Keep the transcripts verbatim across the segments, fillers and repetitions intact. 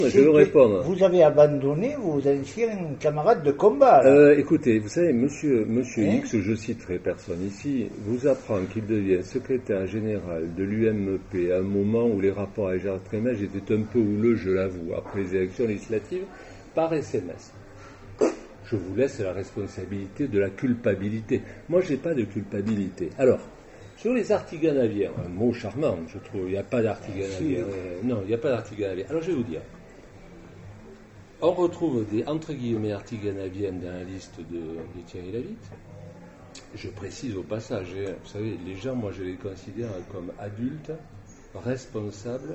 Je vais répondre. Vous avez abandonné vos anciens camarades de combat. Euh, écoutez, vous savez, monsieur, monsieur hein? X, je citerai personne ici, vous apprend qu'il devient secrétaire général de l'U M P à un moment où les rapports avec Gérard Trémège étaient un peu houleux, je l'avoue, après les élections législatives, par S M S. Je vous laisse la responsabilité de la culpabilité. Moi, je n'ai pas de culpabilité. Alors, sur les artiganaviens, un mot charmant, je trouve, il n'y a pas d'artiganavien. Euh, non, il n'y a pas d'artiganavien. Alors, je vais vous dire. On retrouve des, entre guillemets, artiganaviens dans la liste de, de Thierry Lhermitte. Je précise au passage, hein, vous savez, les gens, moi, je les considère comme adultes, responsables,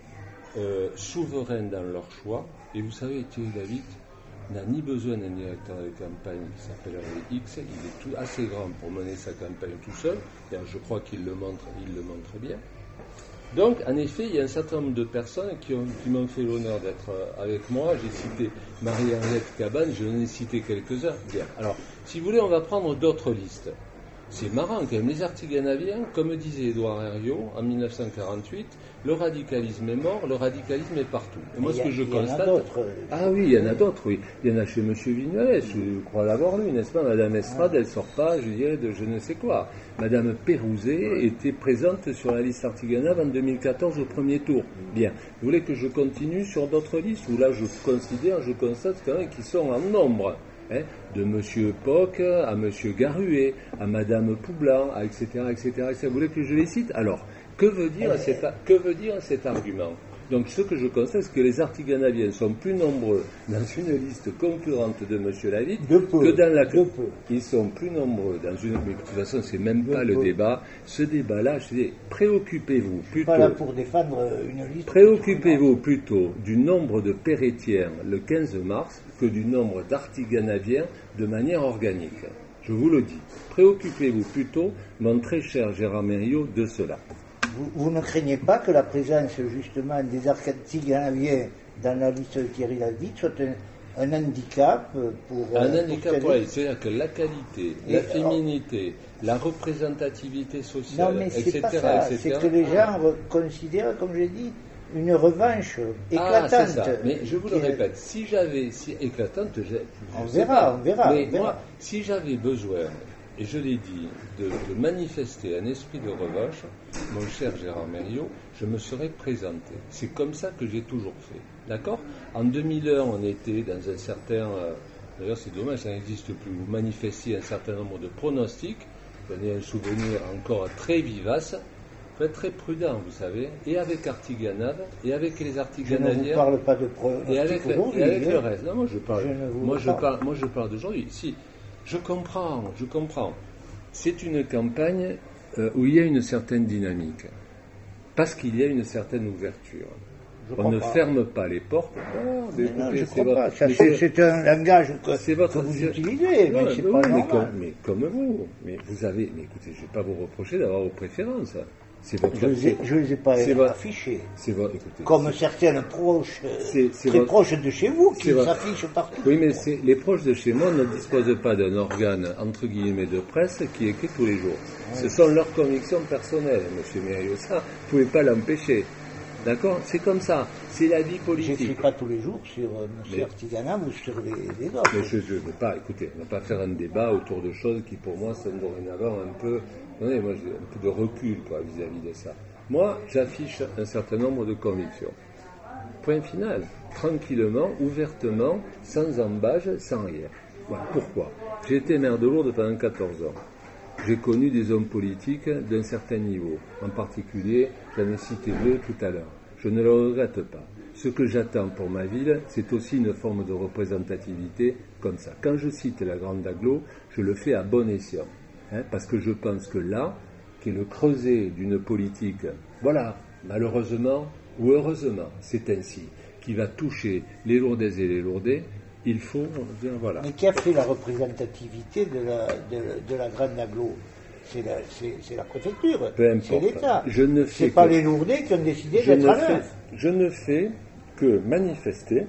euh, souverains dans leur choix. Et vous savez, Thierry Lhermitte n'a ni besoin d'un directeur de campagne qui s'appellerait X, il est tout assez grand pour mener sa campagne tout seul, et je crois qu'il le montre, il le montre bien. Donc, en effet, il y a un certain nombre de personnes qui, ont, qui m'ont fait l'honneur d'être avec moi. J'ai cité Marie-Henriette Cabane, je en ai cité quelques-uns. Bien. Alors, si vous voulez, on va prendre d'autres listes. C'est marrant quand même, les artiganaviens, comme disait Édouard Herriot en mille neuf cent quarante-huit, le radicalisme est mort, le radicalisme est partout. Et moi, ce que je constate... Ah oui, il y en a d'autres, oui. Il y en a chez M. Vignolet, je crois l'avoir lu, n'est-ce pas? Madame Estrade, elle sort pas, je dirais, de je ne sais quoi. Madame Pérouzet était présente sur la liste artiganave en deux mille quatorze au premier tour. Bien. Vous voulez que je continue sur d'autres listes où là, je considère, je constate quand même qu'ils sont en nombre. Hein, de M. Poc à M. Garuet, à Mme Poublan, à et cetera, et cetera, et cetera. Vous voulez que je les cite? Alors, que veut dire, cet, que veut dire cet argument? Donc, ce que je constate, c'est que les artiganaviens sont plus nombreux dans une liste concurrente de M. Lavitte que dans la... De peu. Ils sont plus nombreux dans une... Mais de toute façon, c'est même de pas peu. le débat. Ce débat-là, je dis, préoccupez-vous plutôt... Pas là pour défendre une liste... Préoccupez-vous plutôt du nombre de pérétiens le quinze mars que du nombre d'artiganaviens de manière organique. Je vous le dis. Préoccupez-vous plutôt, mon très cher Gérard Mériot, de cela. Vous, vous ne craignez pas que la présence, justement, des artiganaviens dans la liste de Thierry Lhermitte soit un, un handicap pour... Un euh, handicap, pour oui, c'est-à-dire que la qualité, Et la alors, féminité, la représentativité sociale, non, mais et c'est cetera, pas ça. et cetera. C'est que les gens considèrent, comme j'ai dit, une revanche éclatante. Ah, c'est ça. Mais je vous le répète, si j'avais, si éclatante, je, je on, sais verra, pas. on verra, Mais on verra. moi, si j'avais besoin, et je l'ai dit, de, de manifester un esprit de revanche, mon cher Gérard Mériot, je me serais présenté. C'est comme ça que j'ai toujours fait. D'accord? En deux mille un, on était dans un certain... Euh, d'ailleurs, c'est dommage, ça n'existe plus. Vous manifestiez un certain nombre de pronostics. J'en ai un souvenir encore très vivace. Il faut être très prudent, vous savez, et avec Artiganave, et avec les Artiganaviens. Je ne vous parle pas de pronostics et avec, aujourd'hui. et avec hein. le reste. Non, moi je parle. Je moi, je parle moi je parle d'aujourd'hui. Si, je comprends, je comprends. C'est une campagne euh, où il y a une certaine dynamique, parce qu'il y a une certaine ouverture. Je On ne pas. ferme pas les portes. Oh, mais Mais non, écoutez, je c'est crois votre- pas. Ça, mais c'est, c'est- c'est un langage que, c'est votre- que vous c'est- utilisez, Non, mais c'est mais pas oui, mais normal. comme, mais comme vous. Mais vous avez. Mais écoutez, je ne vais pas vous reprocher d'avoir vos préférences. C'est votre. Je ne les, ai- je les ai pas c'est votre- affichés. C'est votre. Écoutez. Comme certaines proches, euh, C'est- c'est très votre- proches de chez vous, qui c'est votre- s'affichent partout. Oui, mais c'est, les proches de chez moi ne disposent pas d'un organe, entre guillemets, de presse qui écrit tous les jours. Ce sont leurs convictions personnelles, monsieur Mériot. Ça, vous ne pouvez pas l'empêcher. D'accord? C'est comme ça. C'est la vie Je politique. n'écris pas tous les jours sur euh, M. Mais- Artiganave ou sur les, les autres. Mais je ne veux pas, écoutez, on ne va pas faire un débat autour de choses qui, pour moi, sont dorénavant un peu, attendez, moi, j'ai un peu de recul, quoi, vis-à-vis de ça. Moi, j'affiche un certain nombre de convictions. Point final. Tranquillement, ouvertement, sans embâge, sans rien. Voilà. Pourquoi? J'ai été maire de Lourdes pendant quatorze ans. J'ai connu des hommes politiques d'un certain niveau. En particulier, j'en ai cité deux tout à l'heure. Je ne le regrette pas. Ce que j'attends pour ma ville, c'est aussi une forme de représentativité comme ça. Quand je cite la Grande Aglo, je le fais à bon escient. Hein, parce que je pense que là, qui est le creuset d'une politique, voilà, malheureusement ou heureusement, c'est ainsi, qui va toucher les Lourdaises et les Lourdais, il faut dire voilà. Mais qui a fait la représentativité de la, de, de la Grande Aglo? C'est la, c'est, c'est la préfecture, Peu importe. c'est l'État. Je ne fais c'est pas que- les Lourdais qui ont décidé je d'être ne, à fais, l'heure. je ne fais que manifester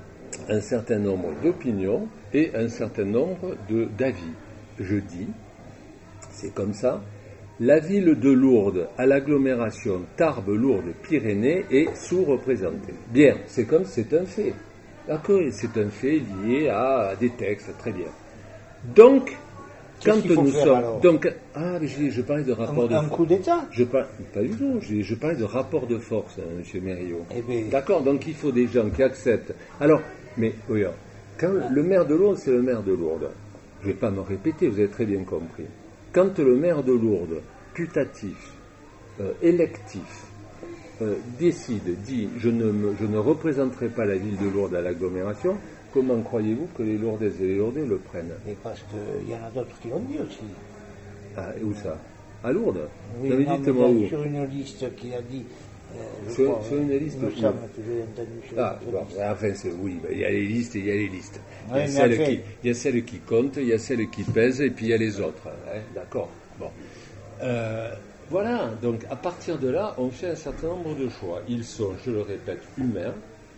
un certain nombre d'opinions et un certain nombre de, d'avis. Je dis, c'est comme ça, La ville de Lourdes à l'agglomération Tarbes-Lourdes-Pyrénées est sous-représentée. Bien, c'est comme c'est un fait. D'accord, c'est un fait lié à des textes, très bien. Donc, quand nous sommes, alors donc, ah, mais je, je parlais de rapport un, de un coup d'État. Je par, pas du tout. Je, je parlais de rapport de force, hein, Monsieur Mériot. Eh bien, d'accord. Donc il faut des gens qui acceptent. Alors, mais oui, quand le maire de Lourdes, c'est le maire de Lourdes. Je ne vais pas me répéter. Vous avez très bien compris. Quand le maire de Lourdes, putatif, euh, électif, euh, décide, dit, je ne, me, je ne représenterai pas la ville de Lourdes à l'agglomération. Comment croyez-vous que les Lourdaises et les Lourdais le prennent? Et parce qu'il y en a d'autres qui l'ont dit aussi. Ah, et où ça? À Lourdes? Oui, non, non, dites-moi où? sur une liste qui a dit. Euh, sur, crois, sur une liste il me où? semble que j'ai entendu sur Ah, une bon, liste. enfin, c'est, oui, il y a les listes et il y a les listes. Il y, a Oui, celles enfin, qui, il y a celles qui comptent, il y a celles qui pèsent, et puis il y a les autres. Hein, d'accord. Bon. Euh, voilà, donc à partir de là, on fait un certain nombre de choix. Ils sont, je le répète, humains.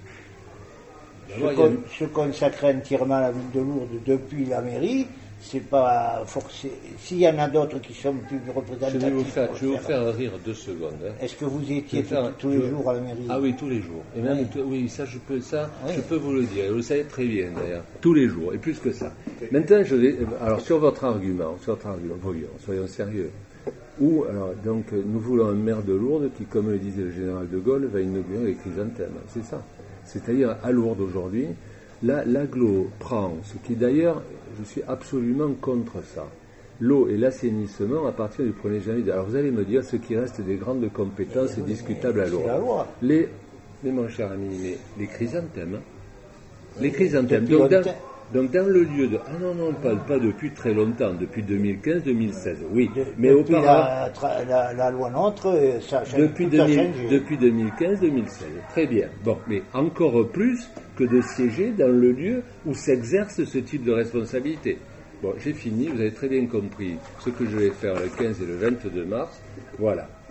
Se, con, se consacrer entièrement à la ville de Lourdes depuis la mairie, c'est pas forcé. S'il y en a d'autres qui sont plus représentatifs. Je vais vous faire, je vais vous faire rire deux secondes. Hein. Est-ce que vous étiez faire, tous les je, jours à la mairie? Ah oui, tous les jours. Et même, oui. oui, ça, je peux, ça, oui. je peux vous le dire. Vous le savez très bien, d'ailleurs. Tous les jours, et plus que ça. Maintenant, je vais. Alors, sur votre argument, sur votre argument, voyons, soyons sérieux. Ou, alors, donc, nous voulons un maire de Lourdes qui, comme le disait le général de Gaulle, va inaugurer les chrysanthèmes. C'est ça. C'est-à-dire, à Lourdes aujourd'hui, là, l'agglo prend, ce qui d'ailleurs, je suis absolument contre ça, l'eau et l'assainissement à partir du premier janvier. Alors, vous allez me dire, ce qui reste des grandes compétences est discutable à Lourdes. C'est la loi. Les, mais mon cher ami, mais les chrysanthèmes, hein. Les chrysanthèmes. Donc dans, donc dans le lieu de... Ah non, non, on ne parle pas depuis très longtemps, depuis deux mille quinze deux mille seize, oui. De, mais depuis auparavant... La, la, la loi Notre, ça a changé. Depuis, deux mille, depuis deux mille quinze deux mille seize, très bien. Bon, mais encore plus que de siéger dans le lieu où s'exerce ce type de responsabilité. Bon, j'ai fini, vous avez très bien compris ce que je vais faire le quinze et le vingt-deux mars. Voilà.